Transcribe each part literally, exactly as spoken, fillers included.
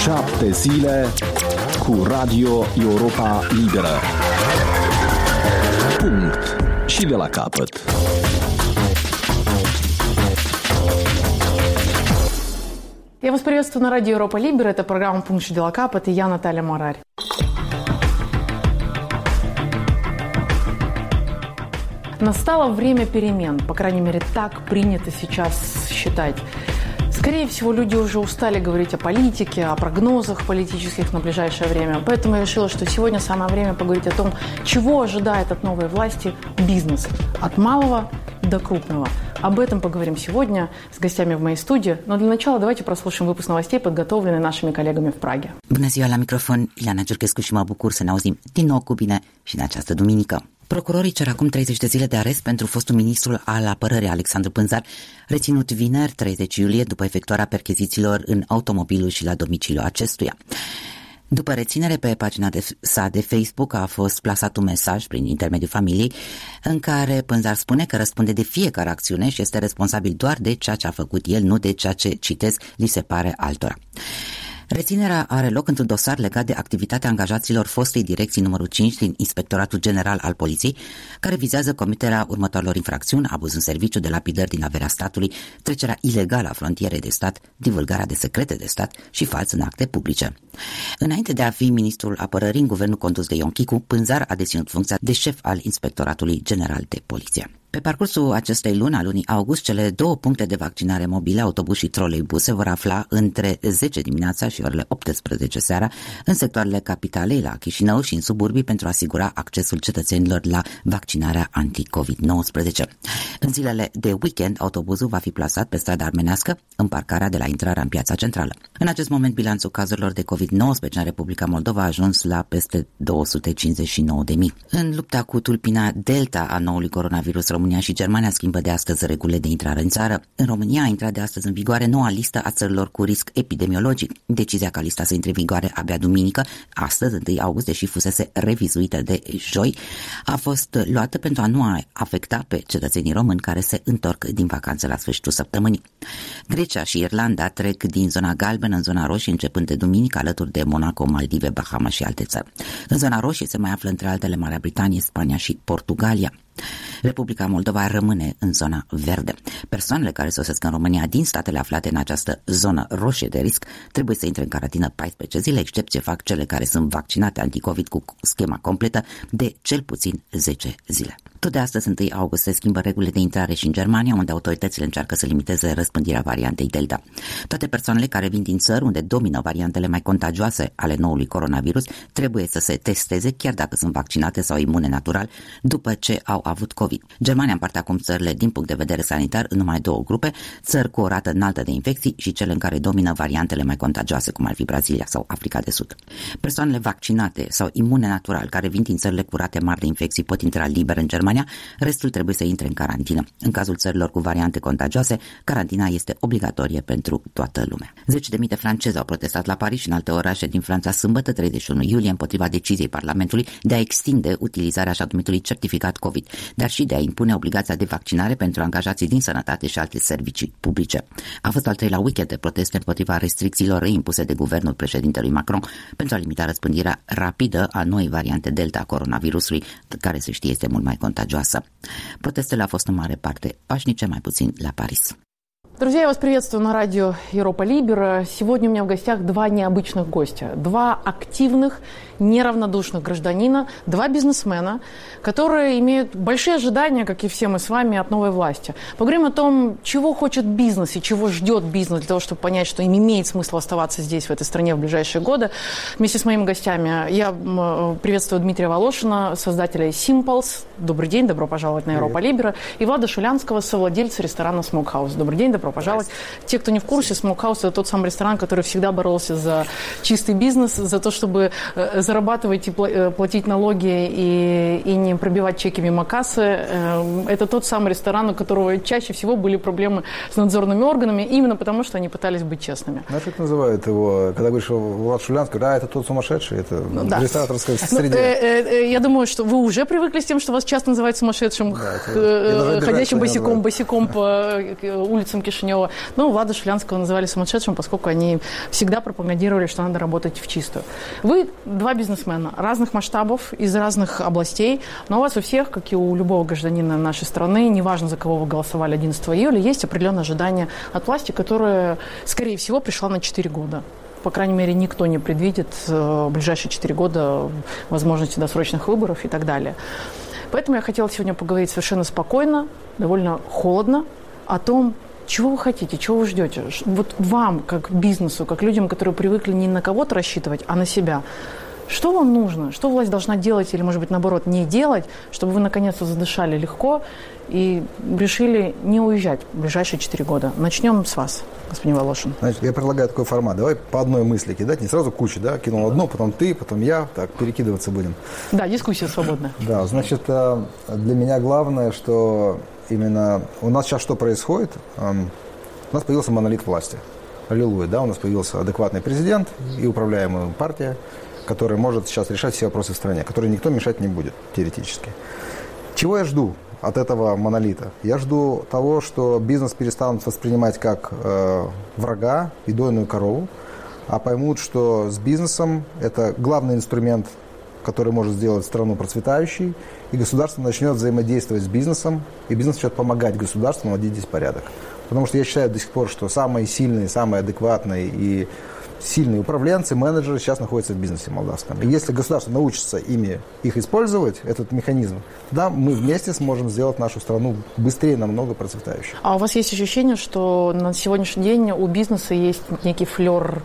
Șapte zile cu Radio Europa Liberă. Punct. Și de la capăt. Я вас приветствую на радио Европа Либера. Это программа «Пункт и дела капот», и я Наталья Марарь. Настало время перемен, по крайней мере, так принято сейчас считать. Скорее всего, люди уже устали говорить о политике, о прогнозах политических на ближайшее время. Поэтому я решила, что сегодня самое время поговорить о том, чего ожидает от новой власти бизнес. От малого до крупного. Об этом поговорим сегодня с гостями в моей студии. Но для начала давайте прослушаем выпуск новостей, подготовленный нашими коллегами в Праге. Bună ziua, la microfon, Ileana Giurchescu și mă bucur să ne auzim din nou cu bine și în această duminică. Procurorii cer acum treizeci de zile de arest pentru fostul ministru al apărării Alexandru Pânzar, reținut vineri treizeci iulie după efectuarea perchezițiilor în automobilul și la domiciliul acestuia. După reținere, pe pagina de, sa de Facebook a fost plasat un mesaj prin intermediul familiei în care Pânzar spune că răspunde de fiecare acțiune și este responsabil doar de ceea ce a făcut el, nu de ceea ce, citez, li se pare altora. Reținerea are loc într-un dosar legat de activitatea angajaților fostei direcții numărul cinci din Inspectoratul General al Poliției, care vizează comiterea următoarelor infracțiuni: abuz în serviciu, delapidări din averea statului, trecerea ilegală a frontierei de stat, divulgarea de secrete de stat și fals în acte publice. Înainte de a fi ministrul apărării în guvernul condus de Ion Chicu, Pânzar a deținut funcția de șef al Inspectoratului General de Poliție. Pe parcursul acestei luni, a lunii august, cele două puncte de vaccinare mobile, autobuz și troleibuz, se vor afla între zece dimineața și orele optsprezece seara în sectoarele capitalei, la Chișinău și în suburbii, pentru a asigura accesul cetățenilor la vaccinarea anti-covid nouăsprezece. În zilele de weekend, autobuzul va fi plasat pe strada armenească, în parcarea de la intrarea în piața centrală. În acest moment, bilanțul cazurilor de covid nouăsprezece în Republica Moldova a ajuns la peste două sute cincizeci și nouă de mii. În lupta cu tulpina Delta a noului coronavirus, România și Germania schimbă de astăzi regulile de intrare în țară. În România a intrat de astăzi în vigoare noua listă a țărilor cu risc epidemiologic. Decizia ca lista să intre în vigoare abia duminică, astăzi, întâi august, deși fusese revizuită de joi, a fost luată pentru a nu afecta pe cetățenii români care se întorc din vacanță la sfârșitul săptămânii. Grecia și Irlanda trec din zona galbenă în zona roșie începând de duminică, alături de Monaco, Maldive, Bahama și alte țări. În zona roșie se mai află între altele Marea Britanie, Spania și Portugalia. Republica Moldova rămâne în zona verde. Persoanele care sosesc în România din statele aflate în această zonă roșie de risc trebuie să intre în carantină paisprezece zile, excepție fac cele care sunt vaccinate anticovid cu schema completă de cel puțin zece zile. Tot de astăzi, întâi august, se schimbă regulile de intrare și în Germania, unde autoritățile încearcă să limiteze răspândirea variantei Delta. Toate persoanele care vin din țări unde domină variantele mai contagioase ale noului coronavirus trebuie să se testeze, chiar dacă sunt vaccinate sau imune natural, după ce au avut COVID. Germania împarte acum țările din punct de vedere sanitar în numai două grupe: țări cu o rată înaltă de infecții și cele în care domină variantele mai contagioase, cum ar fi Brazilia sau Africa de Sud. Persoanele vaccinate sau imune natural care vin din țările cu rate mari de infecții pot intra liber în Germania, restul trebuie să intre în carantină. În cazul țărilor cu variante contagioase, carantina este obligatorie pentru toată lumea. Zeci de mii de francezi au protestat la Paris și în alte orașe din Franța sâmbătă, treizeci și unu iulie, împotriva deciziei Parlamentului de a extinde utilizarea așa numitului certificat COVID, dar și de a impune obligația de vaccinare pentru angajații din sănătate și alte servicii publice. A fost al treilea weekend de proteste împotriva restricțiilor reimpuse de guvernul președintelui Macron pentru a limita răspândirea rapidă a noii variante Delta a coronavirusului, care, se știe, este mult mai contagioasă. Protestele au fost în mare parte pașnice, mai puțin la Paris. Друзья, я вас приветствую на радио Европа Либера. Сегодня у меня в гостях два необычных гостя. Два активных, неравнодушных гражданина, два бизнесмена, которые имеют большие ожидания, как и все мы с вами, от новой власти. Поговорим о том, чего хочет бизнес и чего ждет бизнес для того, чтобы понять, что им имеет смысл оставаться здесь, в этой стране, в ближайшие годы. Вместе с моими гостями я приветствую Дмитрия Волошина, создателя Simples. Добрый день, добро пожаловать на Европа Либера. И Влада Шулянского, совладельца ресторана Smokehouse. Добрый день, добро пожаловать. Те, кто не в курсе, Smokehouse – это тот самый ресторан, который всегда боролся за чистый бизнес, за то, чтобы зарабатывать и платить налоги и, и не пробивать чеки мимо кассы. Это тот самый ресторан, у которого чаще всего были проблемы с надзорными органами, именно потому, что они пытались быть честными. Знаешь, как называют его, когда говоришь Влад Шулянский, да, это тот сумасшедший, это ну, да. В рестораторской среде. Ну, я думаю, что вы уже привыкли с тем, что вас часто называют сумасшедшим, да, ходящим босиком, босиком по улицам Кишинева. Кишинева. Ну, Влада Шулянского называли сумасшедшим, поскольку они всегда пропагандировали, что надо работать в чистую. Вы два бизнесмена разных масштабов, из разных областей, но у вас у всех, как и у любого гражданина нашей страны, неважно, за кого вы голосовали одиннадцатого июля, есть определенное ожидание от власти, которое, скорее всего, пришла на четыре года. По крайней мере, никто не предвидит в ближайшие четыре года возможности досрочных выборов и так далее. Поэтому я хотела сегодня поговорить совершенно спокойно, довольно холодно о том, чего вы хотите, чего вы ждете. Вот вам, как бизнесу, как людям, которые привыкли не на кого-то рассчитывать, а на себя. Что вам нужно? Что власть должна делать или, может быть, наоборот, не делать, чтобы вы наконец-то задышали легко и решили не уезжать в ближайшие четыре года? Начнем с вас, господин Волошин. Значит, я предлагаю такой формат. Давай по одной мысли кидать, не сразу кучу, да? Кинул одну, потом ты, потом я, так, перекидываться будем. Да, дискуссия свободная. Да, значит, для меня главное, что именно у нас сейчас что происходит? У нас появился монолит власти. Аллилуйя, да, у нас появился адекватный президент и управляемая партия, который может сейчас решать все вопросы в стране, который никто мешать не будет, теоретически. Чего я жду от этого монолита? Я жду того, что бизнес перестанут воспринимать как э, врага и дойную корову, а поймут, что с бизнесом это главный инструмент, который может сделать страну процветающей, и государство начнет взаимодействовать с бизнесом, и бизнес начнет помогать государству наводить здесь порядок. Потому что я считаю до сих пор, что самые сильные, самые адекватные и сильные управленцы, менеджеры сейчас находятся в бизнесе молдавском. И если государство научится ими их использовать, этот механизм, тогда мы вместе сможем сделать нашу страну быстрее намного процветающей. А у вас есть ощущение, что на сегодняшний день у бизнеса есть некий флер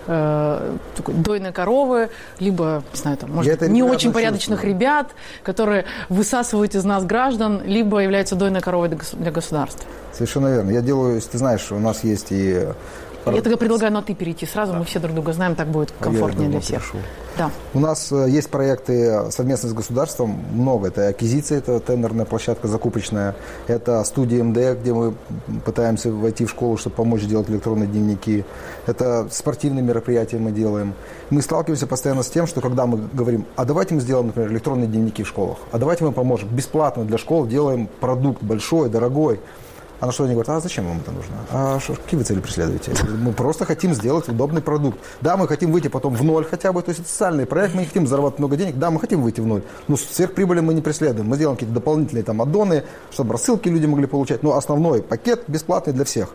э, такой дойной коровы, либо, не знаю, там, может, не очень порядочных чувствую. Ребят, которые высасывают из нас граждан, либо являются дойной коровой для государства? Совершенно верно. Я делаю, ты знаешь, у нас есть и... Я тогда предлагаю на «ты» перейти сразу, да. Мы все друг друга знаем, так будет комфортнее для всех. Да. У нас есть проекты совместно с государством, много. Это аквизиция, это тендерная площадка закупочная, это студия эм дэ, где мы пытаемся войти в школу, чтобы помочь делать электронные дневники. Это спортивные мероприятия мы делаем. Мы сталкиваемся постоянно с тем, что когда мы говорим, а давайте мы сделаем, например, электронные дневники в школах, а давайте мы поможем, бесплатно для школ делаем продукт большой, дорогой. А на что они говорят, а зачем вам это нужно? А что, какие вы цели преследуете? Мы просто хотим сделать удобный продукт. Да, мы хотим выйти потом в ноль хотя бы, то есть это социальный проект, мы не хотим зарабатывать много денег, да, мы хотим выйти в ноль, но сверхприбыли мы не преследуем. Мы сделаем какие-то дополнительные там аддоны, чтобы рассылки люди могли получать, но основной пакет бесплатный для всех.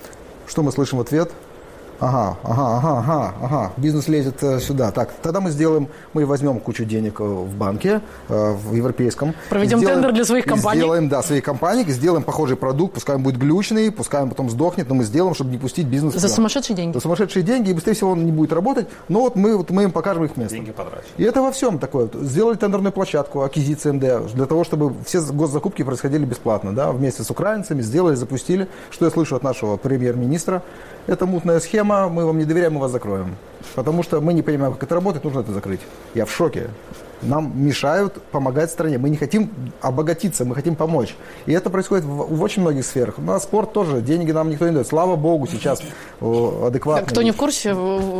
Что мы слышим в ответ? Ага, ага, ага, ага, ага, бизнес лезет э, сюда. Так, тогда мы сделаем, мы возьмем кучу денег в банке, э, в европейском. Проведем сделаем, тендер для своих компаний. Сделаем, да, своих компаний, сделаем похожий продукт, пускай он будет глючный, пускай он потом сдохнет, но мы сделаем, чтобы не пустить бизнес. За сумасшедшие деньги. За сумасшедшие деньги, и быстрее всего он не будет работать, но вот мы, вот мы им покажем их место. Деньги потрачены. И это во всем такое. Сделали тендерную площадку, аквизиция эм дэ, для того, чтобы все госзакупки происходили бесплатно, да, вместе с украинцами, сделали, запустили. Что я слышу от нашего премьер-министра? Это мутная схема, мы вам не доверяем, мы вас закроем. Потому что мы не понимаем, как это работает, нужно это закрыть. Я в шоке. Нам мешают помогать стране. Мы не хотим обогатиться, мы хотим помочь. И это происходит в, в очень многих сферах. На спорт тоже. Деньги нам никто не дает. Слава богу, сейчас адекватно. Кто не в курсе,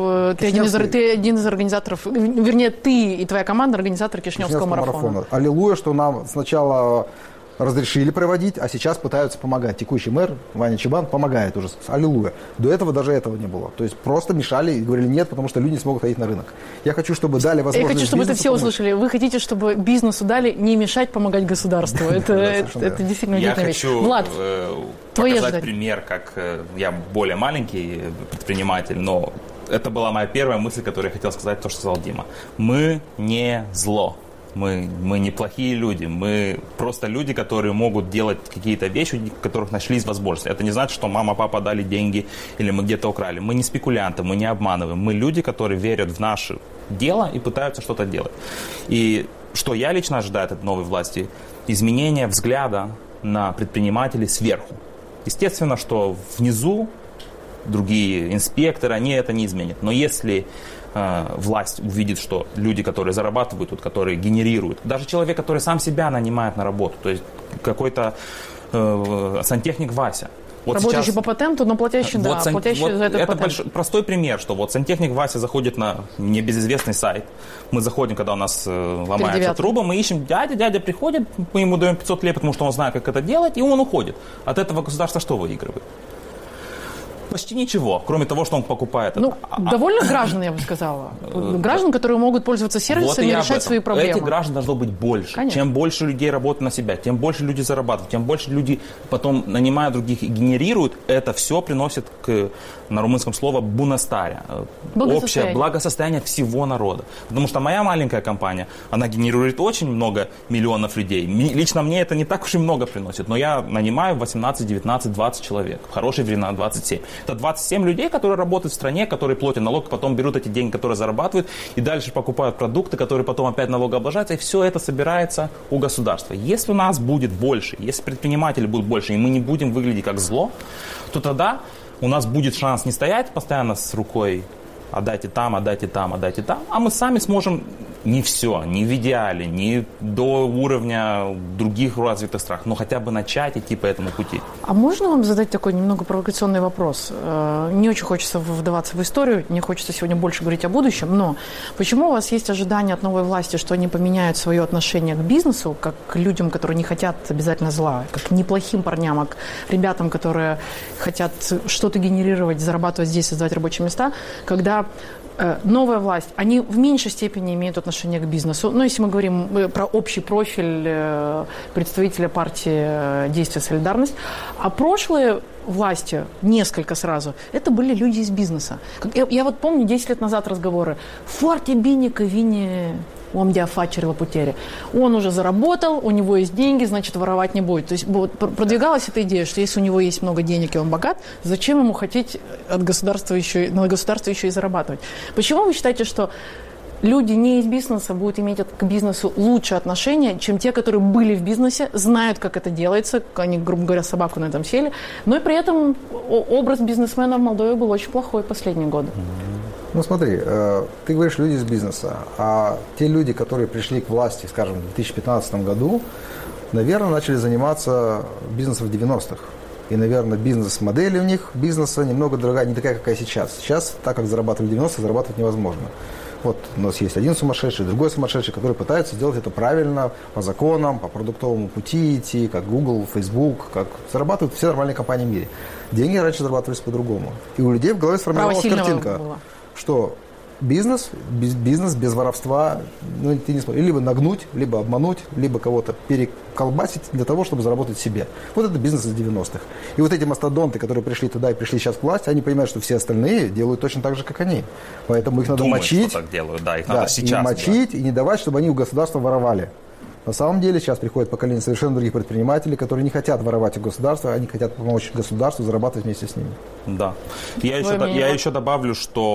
ты один, из, ты один из организаторов, вернее, ты и твоя команда организаторы Кишиневского, Кишиневского марафона. марафона. Аллилуйя, что нам сначала разрешили проводить, а сейчас пытаются помогать. Текущий мэр Ваня Чебан помогает уже. Аллилуйя. До этого даже этого не было. То есть просто мешали и говорили нет, потому что люди не смогут ходить на рынок. Я хочу, чтобы дали возможность. Я хочу, чтобы это все помочь. Услышали. Вы хотите, чтобы бизнесу дали не мешать помогать государству. Это действительно удивительная вещь. Влад, показать пример, как я более маленький предприниматель, но это была моя первая мысль, которую я хотел сказать, то, что сказал Дима. Мы не зло. Мы, мы не плохие люди, мы просто люди, которые могут делать какие-то вещи, у которых нашлись возможности. Это не значит, что мама, папа дали деньги или мы где-то украли. Мы не спекулянты, мы не обманываем. Мы люди, которые верят в наше дело и пытаются что-то делать. И что я лично ожидаю от новой власти? Изменение взгляда на предпринимателей сверху. Естественно, что внизу другие инспекторы, они это не изменят. Но если власть увидит, что люди, которые зарабатывают тут, которые генерируют, даже человек, который сам себя нанимает на работу, то есть какой-то э, сантехник Вася. Вот работающий сейчас, по патенту, но платящий, вот да, сан, платящий вот за этот это патент. Больш, простой пример, что вот сантехник Вася заходит на небезызвестный сайт, мы заходим, когда у нас э, ломается труба, мы ищем дядя, дядя приходит, мы ему даем пятьсот лет, потому что он знает, как это делать, и он уходит. От этого государство что выигрывает? почти ничего, кроме того, что он покупает. Ну, а, довольно граждан, я бы сказала. Граждан, которые могут пользоваться сервисами вот и решать свои проблемы. Этих граждан должно быть больше. Конечно. Чем больше людей работают на себя, тем больше люди зарабатывают, тем больше люди потом нанимают других и генерируют, это все приносит к, на румынском слово «бунастаря». Общее благосостояние всего народа. Потому что моя маленькая компания, она генерирует очень много миллионов людей. Лично мне это не так уж и много приносит, но я нанимаю восемнадцать, девятнадцать, двадцать человек. В хорошие времена двадцать семь. Это двадцать семь людей, которые работают в стране, которые платят налог, потом берут эти деньги, которые зарабатывают, и дальше покупают продукты, которые потом опять налогообложаются, и все это собирается у государства. Если у нас будет больше, если предпринимателей будет больше, и мы не будем выглядеть как зло, то тогда у нас будет шанс не стоять постоянно с рукой «отдайте там, отдайте там, отдайте там», а мы сами сможем не все, не в идеале, не до уровня других развитых стран, но хотя бы начать идти по этому пути. А можно вам задать такой немного провокационный вопрос? Не очень хочется вдаваться в историю, не хочется сегодня больше говорить о будущем, но почему у вас есть ожидания от новой власти, что они поменяют свое отношение к бизнесу, как к людям, которые не хотят обязательно зла, как к неплохим парням, а к ребятам, которые хотят что-то генерировать, зарабатывать здесь, создавать рабочие места, когда новая власть, они в меньшей степени имеют отношение к бизнесу. Ну, если мы говорим про общий профиль представителя партии «Действие, солидарность». А прошлые власти, несколько сразу, это были люди из бизнеса. Я, я вот помню десять лет назад разговоры. «Форти биника вини омдя фачерила путери». Он уже заработал, у него есть деньги, значит, воровать не будет. То есть вот, продвигалась эта идея, что если у него есть много денег и он богат, зачем ему хотеть от государства еще, на государство еще и зарабатывать? Почему вы считаете, что люди не из бизнеса будут иметь к бизнесу лучше отношения, чем те, которые были в бизнесе, знают, как это делается, они, грубо говоря, собаку на этом сели, но и при этом образ бизнесмена в Молдове был очень плохой последние годы. Ну смотри, ты говоришь люди из бизнеса, а те люди, которые пришли к власти, скажем, в две тысячи пятнадцатом году, наверное, начали заниматься бизнесом в девяностых. И, наверное, бизнес-модель у них бизнеса немного другая, не такая, какая сейчас. Сейчас, так как зарабатывали в девяностых, зарабатывать невозможно. Вот у нас есть один сумасшедший, другой сумасшедший, который пытается сделать это правильно, по законам, по продуктовому пути идти, как Google, Facebook, как зарабатывают все нормальные компании в мире. Деньги раньше зарабатывались по-другому. И у людей в голове сформировалась картинка, было. Что бизнес, бизнес без воровства, ну, ты не сможешь либо нагнуть, либо обмануть, либо кого-то переколбасить для того, чтобы заработать себе. Вот это бизнес из девяностых. И вот эти мастодонты, которые пришли туда и пришли сейчас к власти, они понимают, что все остальные делают точно так же, как они. Поэтому их надо Думают, мочить. Что так делают, да, их да, надо сейчас. И мочить, да. и не давать, чтобы они у государства воровали. На самом деле сейчас приходит поколение совершенно других предпринимателей, которые не хотят воровать у государства, они хотят помочь государству зарабатывать вместе с ними. Да. Я, еще, я еще добавлю,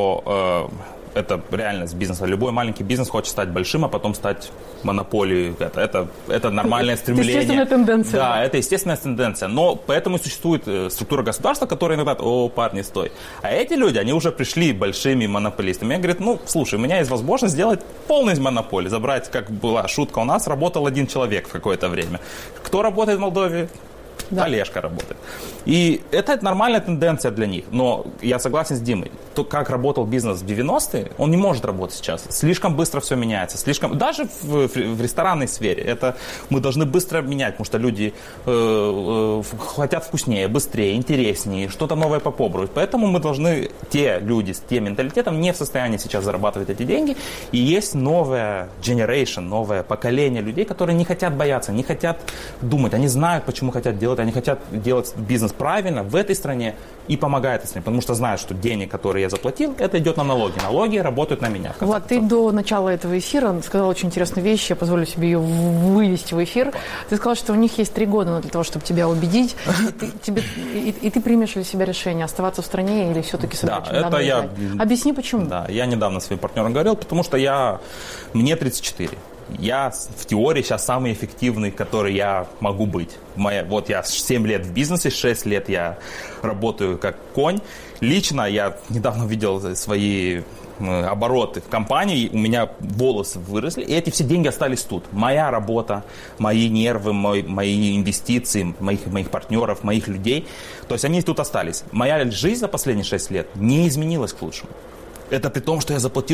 что э, это реальность бизнеса. Любой маленький бизнес хочет стать большим, а потом стать монополией. Это, это, это нормальное стремление. Это естественная тенденция. Да, это естественная тенденция. Но поэтому и существует структура государства, которая иногда, о, парни, стой. А эти люди, они уже пришли большими монополистами. Я говорю, ну, слушай, у меня есть возможность сделать полную монополию. Забрать, как была шутка у нас, работал один человек в какое-то время. Кто работает в Молдове? Да. Олежка работает. И это нормальная тенденция для них. Но я согласен с Димой. То, как работал бизнес в девяностые, он не может работать сейчас. Слишком быстро все меняется. Слишком... Даже в, в ресторанной сфере это мы должны быстро менять, потому что люди э, э, хотят вкуснее, быстрее, интереснее, что-то новое попробовать. Поэтому мы должны, те люди с тем менталитетом не в состоянии сейчас зарабатывать эти деньги. И есть новая generation, новое поколение людей, которые не хотят бояться, не хотят думать. Они знают, почему хотят делать. Они хотят делать бизнес правильно в этой стране и помогают этой стране, потому что знают, что денег, которые я заплатил, это идет на налоги. Налоги работают на меня. Влад, ты до начала этого эфира сказал очень интересную вещь, я позволю себе ее вывести в эфир. Ты сказал, что у них есть три года для того, чтобы тебя убедить, и ты, тебе, и, и ты примешь для себя решение, оставаться в стране или все-таки собирать да, это я, Объясни, почему. Да, я недавно своим партнерам говорил, потому что я, мне тридцать четыре. Я в теории сейчас самый эффективный, который я могу быть. Моя, вот я семь лет в бизнесе, шесть лет я работаю как конь. Лично я недавно видел свои обороты в компании, у меня волосы выросли, и эти все деньги остались тут. Моя работа, мои нервы, мой, мои инвестиции, моих, моих партнеров, моих людей. То есть они тут остались. Моя жизнь за последние шесть лет не изменилась к лучшему. Это при том, что я заплатил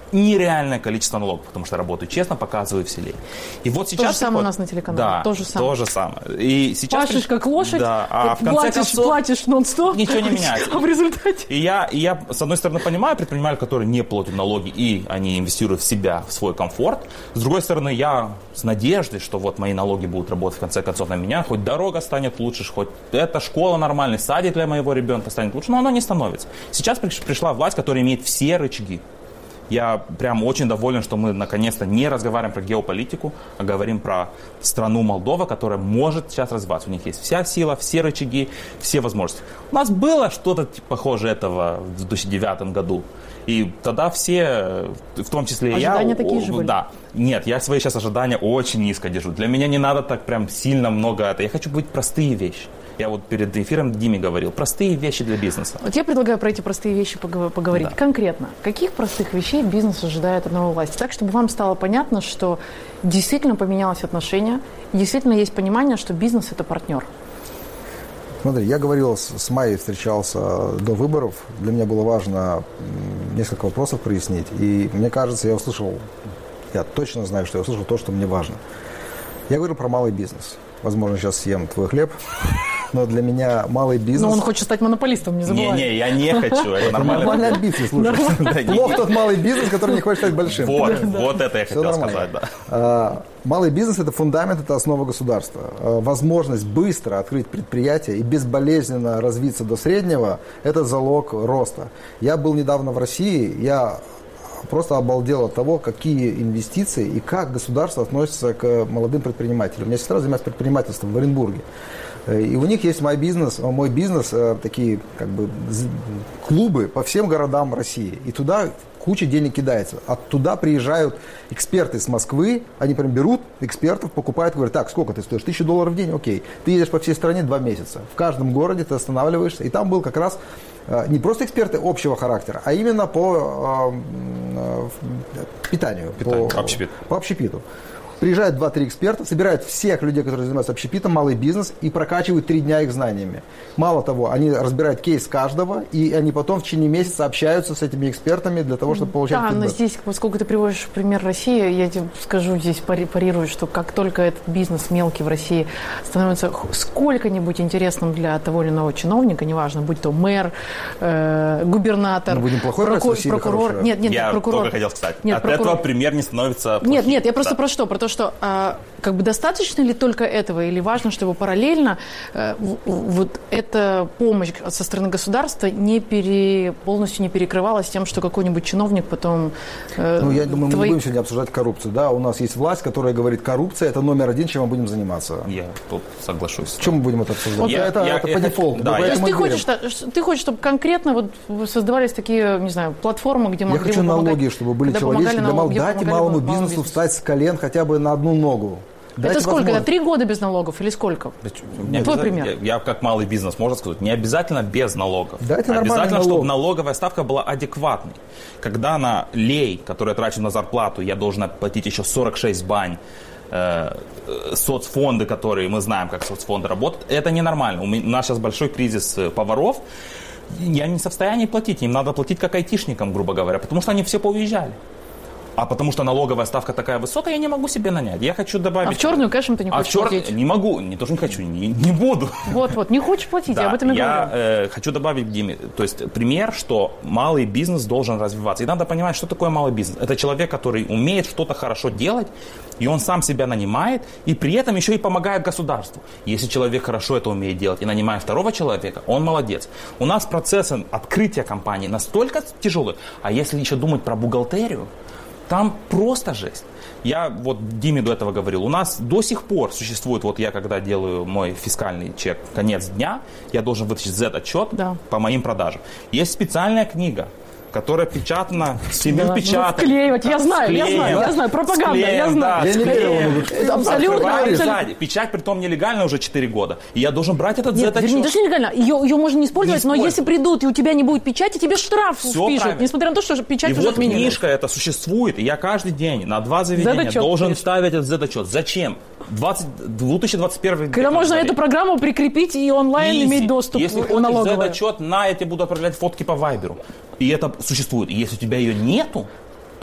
нереальное количество налогов, потому что работаю честно, показываю в селе. И вот сейчас... То же самое у нас на телеканале. Да, то же самое. То же самое. И сейчас... Пашешь как лошадь, да, а в конце платишь, концов, платишь нон-стоп. Ничего не меняется. А в результате... И я, и я, с одной стороны, понимаю предпринимателей, которые не платят налоги, и они инвестируют в себя, в свой комфорт. С другой стороны, я с надеждой, что вот мои налоги будут работать в конце концов на меня, хоть дорога станет лучше, хоть эта школа нормальный, садик для моего ребенка станет лучше, но оно не становится. Сейчас пришла власть, которая имеет все рычаги. Я прям очень доволен, что мы наконец-то не разговариваем про геополитику, а говорим про страну Молдова, которая может сейчас развиваться. У них есть вся сила, все рычаги, все возможности. У нас было что-то похожее этого в две тысячи девятом году. И тогда все, в том числе и я... Ожидания такие же были? Да. Нет, я свои сейчас ожидания очень низко держу. Для меня не надо так прям сильно много это. Я хочу быть простые вещи. Я вот перед эфиром Диме говорил. Простые вещи для бизнеса. Вот я предлагаю про эти простые вещи поговорить. Да. Конкретно. Каких простых вещей бизнес ожидает от новой власти? Так, чтобы вам стало понятно, что действительно поменялось отношение, действительно есть понимание, что бизнес – это партнер. Смотри, я говорил с, с Майей, встречался до выборов. Для меня было важно несколько вопросов прояснить. И мне кажется, я услышал, я точно знаю, что я услышал то, что мне важно. Я говорил про малый бизнес. Возможно, сейчас съем твой хлеб. Но для меня малый бизнес... Но он хочет стать монополистом, не забывай. Не-не, я не хочу, это нормально. Нормальные амбиции, слушай. Плох тот малый бизнес, который не хочет стать большим. Вот, вот это я хотел сказать, да. Малый бизнес – это фундамент, это основа государства. Возможность быстро открыть предприятие и безболезненно развиться до среднего – это залог роста. Я был недавно в России, я просто обалдел от того, какие инвестиции и как государство относится к молодым предпринимателям. У меня сестра занимается предпринимательством в Оренбурге. И у них есть мой бизнес, мой бизнес, такие как бы клубы по всем городам России. И туда куча денег кидается. Оттуда приезжают эксперты с Москвы, они прям берут экспертов, покупают, говорят, так, сколько ты стоишь? Тысячу долларов в день? Окей. Ты едешь по всей стране два месяца. В каждом городе ты останавливаешься. И там был как раз не просто эксперты общего характера, а именно по э, э, питанию, Питание, по, общепит. по общепиту. Приезжают два-три эксперта, собирают всех людей, которые занимаются общепитом, малый бизнес, и прокачивают три дня их знаниями. Мало того, они разбирают кейс каждого, и они потом в течение месяца общаются с этими экспертами для того, чтобы получать да, фидбэк. Но здесь, поскольку ты приводишь пример России, я тебе скажу, здесь парирую, что как только этот бизнес мелкий в России становится сколько-нибудь интересным для того или иного чиновника, неважно, будь то мэр, э, губернатор, мы будем плохой прокур, прокурор. Нет, нет, я нет, прокурор. только хотел сказать. Нет, От прокурор. этого пример не становится плохим. Нет, нет, я просто да. про что? Про то, что а, как бы достаточно ли только этого, или важно, чтобы параллельно а, в, вот эта помощь со стороны государства не пере, полностью не перекрывалась тем, что какой-нибудь чиновник потом... Э, ну, я думаю, твои... мы не будем сегодня обсуждать коррупцию. Да, у нас есть власть, которая говорит, коррупция – это номер один, чем мы будем заниматься. Я тут соглашусь. Чем мы будем это обсуждать? Вот я, это я, это я, по я, дефолту. Да, То есть ты хочешь, ты хочешь, чтобы конкретно вот создавались такие, не знаю, платформы, где могли бы Я хочу помогать, налоги, чтобы были человеческие. Налог, дайте малому бизнесу бизнесу встать с колен хотя бы на одну ногу. Дайте это сколько? возможность. Это три года без налогов или сколько? Не Твой пример. Я, я как малый бизнес, можно сказать, не обязательно без налогов. Дайте обязательно, налог. чтобы налоговая ставка была адекватной. Когда на лей, который я трачу на зарплату, я должен платить еще сорок шесть бань, э, соцфонды, которые мы знаем, как соцфонды работают, это ненормально. У нас сейчас большой кризис поваров. Я не в состоянии платить. Им надо платить как айтишникам, грубо говоря, потому что они все поуезжали. А потому что налоговая ставка такая высокая, я не могу себе нанять. Я хочу добавить... А в черную кэшем ты не хочешь а в чер... платить? Не могу, не то, что не хочу, не, не буду. Вот-вот, не хочешь платить, да, я об этом и я, говорю. Я э, хочу добавить, Диме, то есть пример, что малый бизнес должен развиваться. И надо понимать, что такое малый бизнес. Это человек, который умеет что-то хорошо делать, и он сам себя нанимает, и при этом еще и помогает государству. Если человек хорошо это умеет делать и нанимает второго человека, он молодец. У нас процессы открытия компании настолько тяжелые, а если еще думать про бухгалтерию, там просто жесть. Я вот Диме до этого говорил, у нас до сих пор существует, вот я когда делаю мой фискальный чек конец дня, я должен вытащить зет-отчет да. по моим продажам. Есть специальная книга, которая печатана, семью да, печатана. Ну, вклеивать, я знаю, склеим, я знаю, я знаю, пропаганда, склеим, я знаю. Да, я не верю, абсолютно, абсолютно. Печать, притом нелегально уже четыре года. И я должен брать этот Нет, зет-отчет. Не даже нелегально, ее, ее можно не использовать, не но если придут и у тебя не будет печати, тебе штраф Все впишут, правильно. Несмотря на то, что печать и уже вот отменили. Книжка эта существует, и я каждый день на два заведения должен пишет. ставить этот зет-отчет. Зачем? две тысячи двадцать первый Когда можно эту программу прикрепить и онлайн Easy. иметь доступ Если в налоговую. Если зет-отчет, на, я тебе буду отправлять фотки по вайберу. И это существует. И если у тебя ее нету,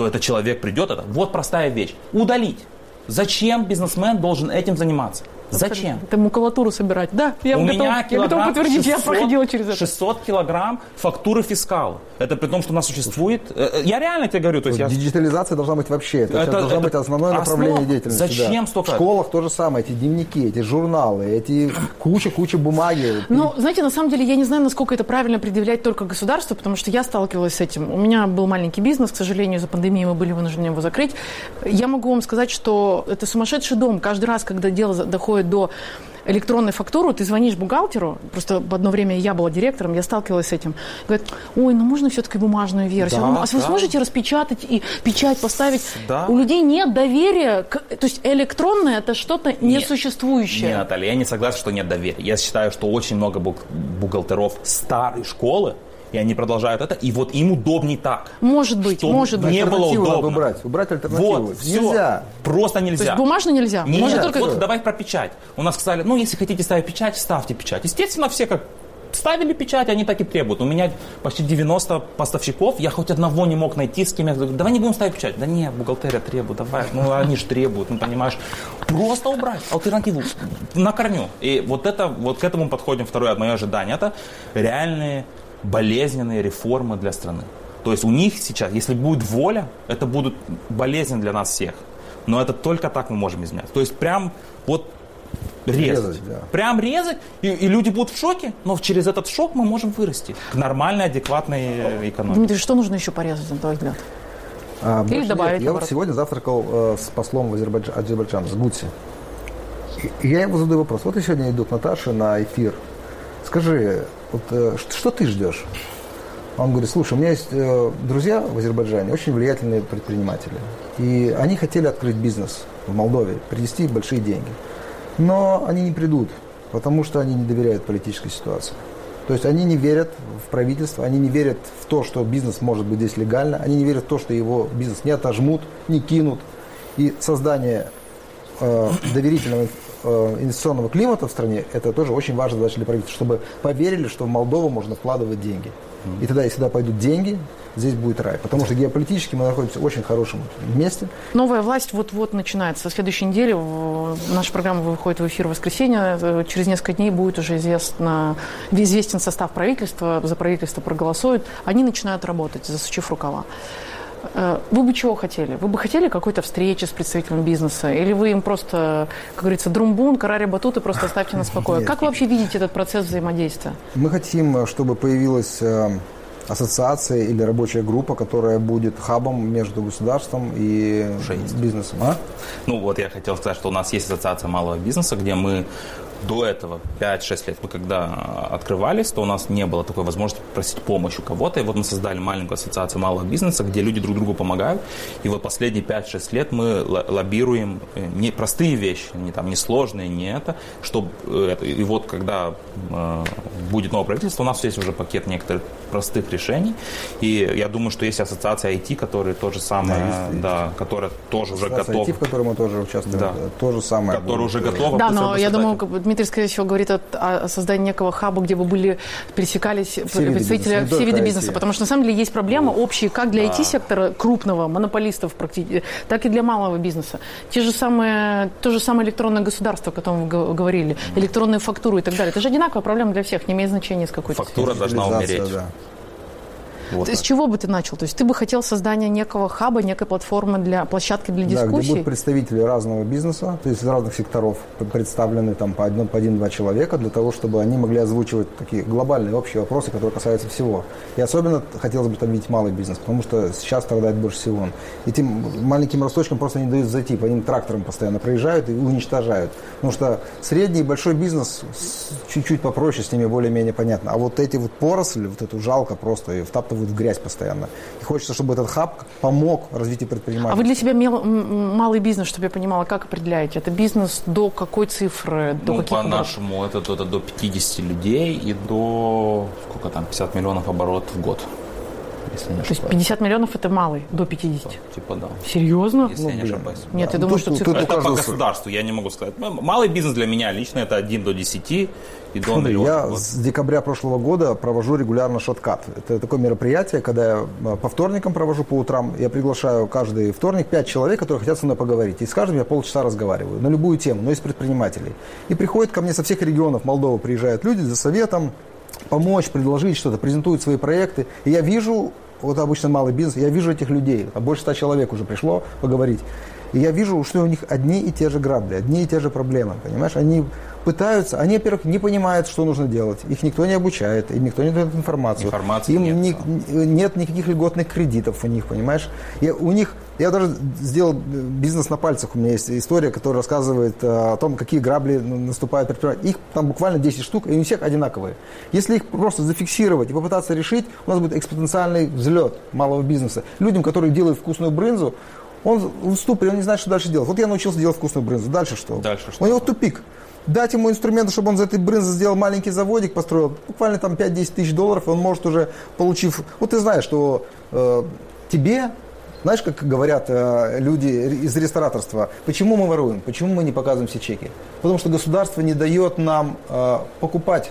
то этот человек придет, это вот простая вещь. Удалить. Зачем бизнесмен должен этим заниматься? Зачем? Это макулатуру собирать. Да, я У готов, меня я готов подтвердить, шестьсот, я проходила через это. шестьсот килограмм фактуры фискала. Это при том, что у нас существует... Я реально тебе говорю. То есть я... Диджитализация должна быть вообще. Это, это должна это быть основное направление основ... деятельности. Зачем да. столько? В школах то же самое. Эти дневники, эти журналы, эти куча-куча бумаги. Ну, знаете, на самом деле, я не знаю, насколько это правильно предъявлять только государству, потому что я сталкивалась с этим. У меня был маленький бизнес, к сожалению, из-за пандемии мы были вынуждены его закрыть. Я могу вам сказать, что это сумасшедший дом. Каждый раз, когда дело доходит до электронную фактуру, ты звонишь бухгалтеру, просто в одно время я была директором, я сталкивалась с этим, говорит, ой, ну можно все-таки бумажную версию, да, а да. вы сможете распечатать и печать поставить? Да. У людей нет доверия, к... то есть электронное это что-то нет, несуществующее. Нет, Наталья, я не согласен, что нет доверия. Я считаю, что очень много бухгалтеров старой школы, и они продолжают это, и вот им удобней так. Может быть, может быть. Не было удобно. Убрать, убрать альтернативу. Вот, нельзя. Все. Просто нельзя. То есть бумажно нельзя? Нет, Можно только... вот давай про печать. У нас сказали, ну, если хотите ставить печать, ставьте печать. Естественно, все как ставили печать, они так и требуют. У меня почти девяносто поставщиков, я хоть одного не мог найти, с кем я говорю, давай не будем ставить печать. Да нет, бухгалтерия требует, давай, ну они же требуют, ну понимаешь. Просто убрать альтернативу на корню. И вот это, вот к этому подходим, второе мое ожидание, это реальные болезненные реформы для страны. То есть у них сейчас, если будет воля, это будут болезненно для нас всех. Но это только так мы можем изменять. То есть прям вот резать. резать да. Прям резать, и, и люди будут в шоке, но через этот шок мы можем вырасти к нормальной, адекватной экономике. Дмитрий, что нужно еще порезать, на твой взгляд? А, Или добавить? Нет. Я вот сегодня завтракал э, с послом в Азербайдж... Азербайджана, с Гутси. И, и я ему задаю вопрос. Вот я сегодня иду к Наташе на эфир. Скажи, вот, э, что, что ты ждешь? Он говорит, слушай, у меня есть э, друзья в Азербайджане, очень влиятельные предприниматели. И они хотели открыть бизнес в Молдове, принести большие деньги. Но они не придут, потому что они не доверяют политической ситуации. То есть они не верят в правительство, они не верят в то, что бизнес может быть здесь легально, они не верят в то, что его бизнес не отожмут, не кинут. И создание э, доверительного э, инвестиционного климата в стране, это тоже очень важная задача для правительства, чтобы поверили, что в Молдову можно вкладывать деньги. И тогда, если сюда пойдут деньги, здесь будет рай. Потому что геополитически мы находимся в очень хорошем месте. Новая власть вот-вот начинается. Со следующей недели наша программа выходит в эфир в воскресенье. Через несколько дней будет уже известно, известен состав правительства. За правительство проголосуют. Они начинают работать, засучив рукава. Вы бы чего хотели? Вы бы хотели какой-то встречи с представителем бизнеса? Или вы им просто, как говорится, друмбун, карари батут и просто оставьте нас в покое? Как вы вообще видите этот процесс взаимодействия? Мы хотим, чтобы появилась ассоциация или рабочая группа, которая будет хабом между государством и бизнесом. А? Ну вот я хотел сказать, что у нас есть ассоциация малого бизнеса, где мы до этого, пять-шесть лет, мы когда открывались, то у нас не было такой возможности просить помощь у кого-то. И вот мы создали маленькую ассоциацию малого бизнеса, где люди друг другу помогают. И вот последние пять-шесть лет мы лоббируем не простые вещи, не, там, не сложные, не это. Чтобы, это. И вот когда э, будет новое правительство, у нас есть уже пакет некоторых простых решений. И я думаю, что есть ассоциация ай ти, которая то же самое, да, есть, да, есть. которая тоже уже готова. ай ти, в которой мы тоже участвуем, да. то же самое. Которая уже готова. Да, но я думаю, Дмитрий, скорее всего, говорит о, о создании некого хаба, где бы были, пересекались все представители виды все виды бизнеса. Потому что, на самом деле, есть проблемы общие как для ай ти-сектора крупного, монополистов практически, так и для малого бизнеса. Те же самые, то же самое электронное государство, о котором вы говорили, электронные фактуры и так далее. Это же одинаковая проблема для всех, не имеет значения с какой-то. Фактура должна умереть. Да. Вот с чего бы ты начал? То есть ты бы хотел создания некого хаба, некой платформы, для площадки для дискуссий? Да, где будут представители разного бизнеса, то есть из разных секторов представлены там по один, по один-два человека, для того, чтобы они могли озвучивать такие глобальные общие вопросы, которые касаются всего. И особенно хотелось бы там видеть малый бизнес, потому что сейчас страдает больше всего он. Этим маленьким росточкам просто не дают зайти, по ним трактором постоянно проезжают и уничтожают. Потому что средний и большой бизнес чуть-чуть попроще, с ними более-менее понятно. А вот эти вот поросли, вот эту жалко просто и втаптывают в грязь постоянно. И хочется, чтобы этот хаб помог развитию предпринимательства. А вы для себя мел, малый бизнес, чтобы я понимала, как определяете? Это бизнес до какой цифры? До ну, по-нашему, это, это до пятидесяти людей и до, сколько там, пятьдесят миллионов оборотов в год. если не ошибаюсь. То есть пятьдесят миллионов это малый, до пятидесяти? Типа да. Серьезно? Если ну, я не блин. ошибаюсь. Нет, Да. я думаю, Ну, что тут- цифра... тут Это по каждого- государству, я не могу сказать. Малый бизнес для меня лично это один до десяти и до Смотри, миллиона. я Вот. с декабря прошлого года провожу регулярно шоткат. Это такое мероприятие, когда я э, по вторникам провожу по утрам. Я приглашаю каждый вторник пять человек, которые хотят со мной поговорить. И с каждым я полчаса разговариваю на любую тему, но из предпринимателей. И приходят ко мне со всех регионов Молдовы, приезжают люди за советом, помочь, предложить что-то, презентуют свои проекты. И я вижу, вот обычно малый бизнес, я вижу этих людей, а больше ста человек уже пришло поговорить. И я вижу, что у них одни и те же грабли, одни и те же проблемы, понимаешь? Они пытаются, они, во-первых, не понимают, что нужно делать. Их никто не обучает, им никто не дает информацию. Информации им нет, ни- нет никаких льготных кредитов у них, понимаешь? И у них, я даже сделал бизнес на пальцах, у меня есть история, которая рассказывает э, о том, какие грабли наступают предпринимателям. Их там буквально десять штук, и у всех одинаковые. Если их просто зафиксировать и попытаться решить, у нас будет экспоненциальный взлет малого бизнеса. Людям, которые делают вкусную брынзу, он в ступоре, он не знает, что дальше делать. Вот я научился делать вкусную брынзу. Дальше что? Дальше что? У него тупик. Дать ему инструменты, чтобы он за этой брынзы сделал маленький заводик, построил. Буквально там пять-десять тысяч долларов, он может уже, получив... Вот ты знаешь, что э, тебе... Знаешь, как говорят э, люди из рестораторства, почему мы воруем, почему мы не показываем все чеки? Потому что государство не дает нам э, покупать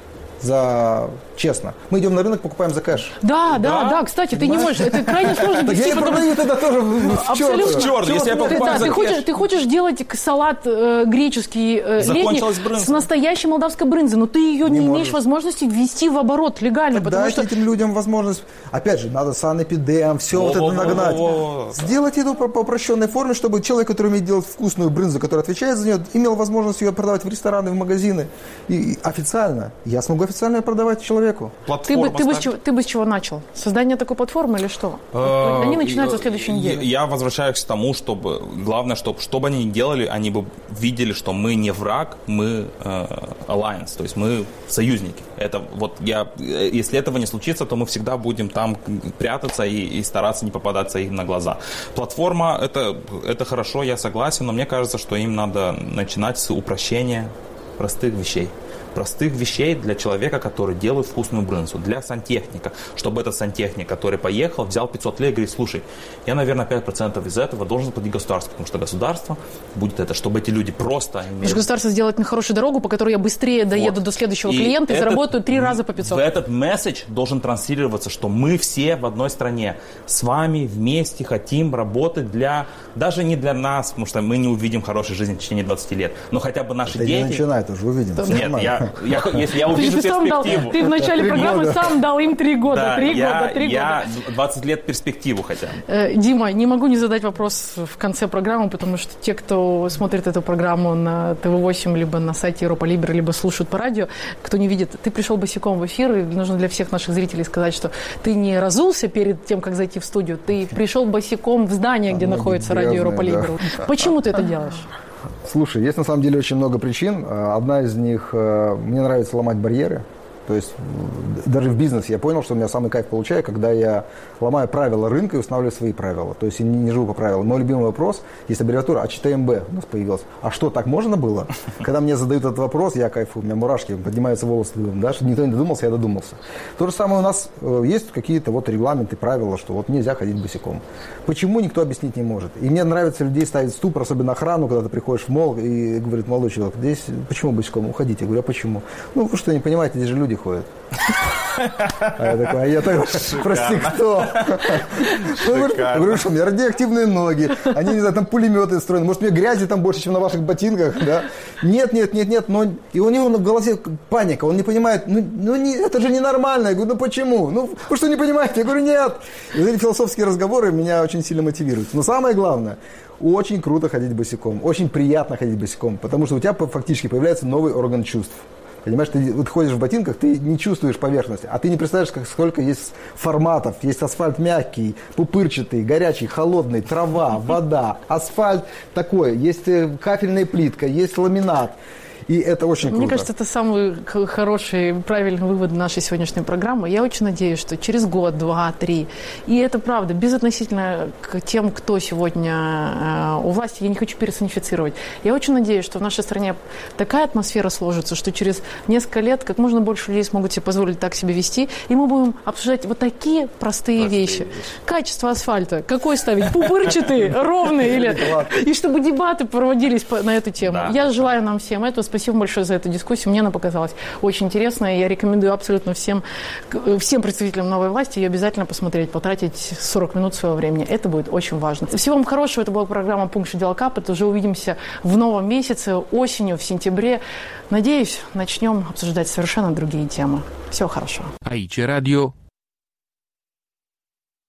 за честно. Мы идем на рынок, покупаем за кэш. Да, да, Да? да, кстати, ты не можешь, это крайне сложно Так я вести, и потому продаю тогда тоже в Абсолютно. черт. Черт, если я Ты, покупаю да, за ты, хочешь, кэш. ты хочешь делать к- салат э, греческий э, летний Закончилась брынза. с настоящей молдавской брынзой, но ты ее не, Не имеешь можешь. возможности ввести в оборот легально, потому Дайте что... этим людям возможность, опять же, надо санэпидем, все вот это Во-во-во-во-во. нагнать. Сделать это по, по упрощенной форме, чтобы человек, который умеет делать вкусную брынзу, который отвечает за нее, имел возможность ее продавать в рестораны, в магазины. И, и официально. Я смогу официально ее продавать человеку. Ты бы, Платформа ты, бы с ставь. чего, ты бы с чего начал? Создание такой платформы или что? Э, Они начинаются в следующей я- неделе. Я возвращаюсь к тому, чтобы главное, чтобы что бы они ни делали, они бы видели, что мы не враг, мы э, alliance, то есть мы союзники. Это вот я, э, если этого не случится, то мы всегда будем там прятаться и, и стараться не попадаться им на глаза. Платформа это это хорошо, я согласен, но мне кажется, что им надо начинать с упрощения простых вещей. Простых вещей для человека, который делает вкусную брынзу, для сантехника, чтобы этот сантехник, который поехал, взял пятьсот лей и говорит, слушай, я, наверное, пять процентов из этого должен платить государству, потому что государство будет это, чтобы эти люди просто Потому имели... что государство сделает на хорошую дорогу, по которой я быстрее доеду Вот. до следующего И клиента и этот- заработаю три раза по пятьсот. В этот месседж должен транслироваться, что мы все в одной стране с вами вместе хотим работать для, даже не для нас, потому что мы не увидим хорошей жизни в течение двадцати лет, но хотя бы наши Ты не дети... начинай, это уже увидим. Всё Нет, нормально. я, я, если я Ты, увижу ты сам дал, перспективу... ты в начале Три программы года. сам дал им три года, Да, три я, года, три я года. двадцать лет перспективу хотя бы. Э, Дима, не могу не задать вопрос в конце программы, потому что те, кто смотрит эту программу на тэ вэ восемь, либо на сайте Европа Либер, либо слушают по радио, кто не видит, ты пришел босиком в эфир, и нужно для всех наших зрителей сказать, что ты не разулся перед тем, как зайти в студию, ты пришел босиком в здание, где ноги находится радио Европа грязные, Либер. Почему ты это делаешь? Слушай, есть на самом деле очень много причин. Одна из них, э, мне нравится ломать барьеры. То есть м, даже в бизнесе я понял, что у меня самый кайф получаю, когда я ломаю правила рынка и устанавливаю свои правила. То есть я не, не живу по правилам. Мой любимый вопрос, есть аббревиатура а четыре эм бэ у нас появилась. А что, так можно было? Когда мне задают этот вопрос, я кайфую, у меня мурашки, поднимаются волосы, да, что никто не додумался, я додумался. То же самое у нас э, есть какие-то вот регламенты, правила, что вот нельзя ходить босиком. Почему, никто объяснить не может. И мне нравится людей ставить в ступор, особенно охрану, когда ты приходишь в мол и говорит, молодой человек, здесь почему босиком? Уходите. Я говорю, а почему? Ну, вы что, не понимаете, здесь же люди ходят. А я такой, а я такой, прости, кто? Ну, я говорю, что у меня радиоактивные ноги, они, не знаю, там пулеметы встроены, может, у меня грязи там больше, чем на ваших ботинках, да? Нет, нет, нет, нет, но и у него в голосе паника, он не понимает, ну, ну не, это же ненормально. Я говорю, ну почему? Ну, вы что, не понимаете? Я говорю, нет. И вот эти философские разговоры меня очень сильно мотивируют. Но самое главное, очень круто ходить босиком, очень приятно ходить босиком, потому что у тебя фактически появляется новый орган чувств. Понимаешь, ты вот ходишь в ботинках, ты не чувствуешь поверхности, а ты не представляешь, как, сколько есть форматов. Есть асфальт мягкий, пупырчатый, горячий, холодный, трава, вода, асфальт такой, есть кафельная плитка, есть ламинат. И это очень круто. Мне кажется, это самый хороший, правильный вывод нашей сегодняшней программы. Я очень надеюсь, что через год, два, три, и это правда, безотносительно к тем, кто сегодня э, у власти, я не хочу персонифицировать, я очень надеюсь, что в нашей стране такая атмосфера сложится, что через несколько лет как можно больше людей смогут себе позволить так себя вести, и мы будем обсуждать вот такие простые, простые вещи. вещи. Качество асфальта, какой ставить, пупырчатый, ровный, или... И чтобы дебаты проводились на эту тему. Да. Я желаю нам всем этого. Спасибо большое за эту дискуссию. Мне она показалась очень интересной. Я рекомендую абсолютно всем, всем представителям новой власти ее обязательно посмотреть, потратить сорок минут своего времени. Это будет очень важно. Всего вам хорошего. Это была программа «Пункт Шеделакап». Это уже увидимся в новом месяце, осенью, в сентябре. Надеюсь, начнем обсуждать совершенно другие темы. Всего хорошего. Aici Radio